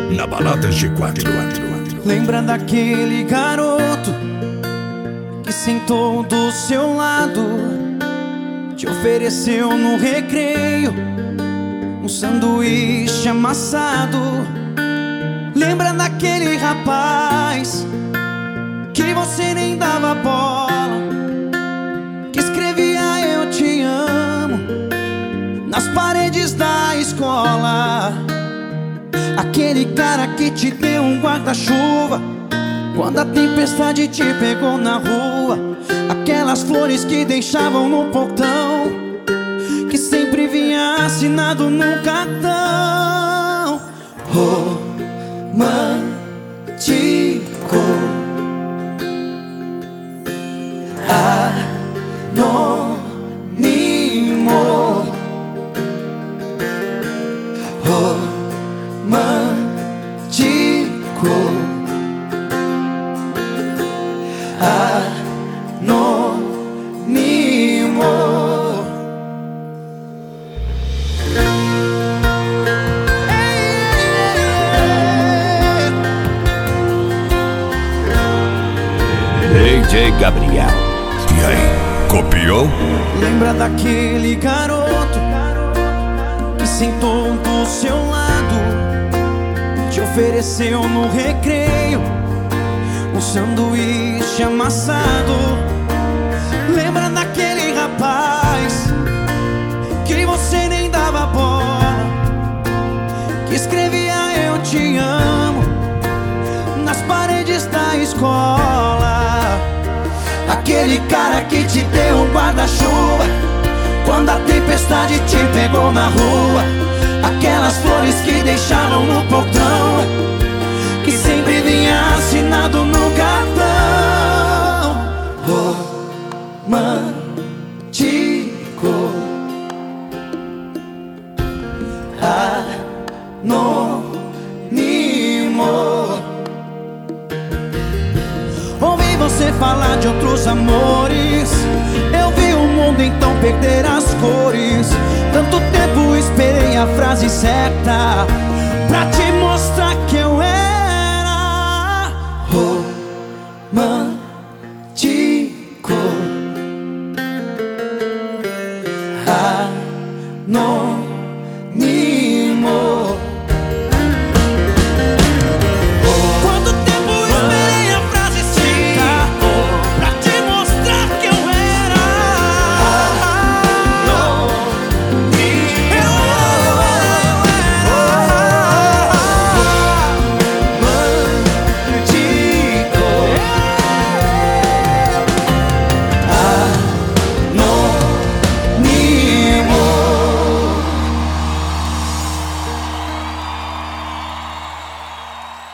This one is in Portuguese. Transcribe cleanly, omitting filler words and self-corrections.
na balada G4. Lembra daquele garoto que sentou do seu lado, te ofereceu no recreio um sanduíche amassado? Lembra daquele rapaz que você nem dava bola, que escrevia eu te amo nas paredes da escola? Aquele cara que te deu um guarda-chuva quando a tempestade te pegou na rua. Aquelas flores que deixavam no portão, que sempre vinha assinado num cartão. Romântico, anônimo, romântico, anônimo. DJ Gabriel. E aí, copiou? Lembra daquele garoto que sentou do seu lado, te ofereceu no recreio um sanduíche amassado? Lembra daquele rapaz que você nem dava bola, que escrevia eu te amo nas paredes da escola? Aquele cara que te deu um guarda-chuva quando a tempestade te pegou na rua. Aquelas flores que deixavam no portão, que sempre vinha assinado no cartão. Romântico, anônimo. Ouvi você falar de outros amores, eu vi o mundo então perder as cores. Tanto tempo esperei a frase certa pra te mostrar que eu era romântico.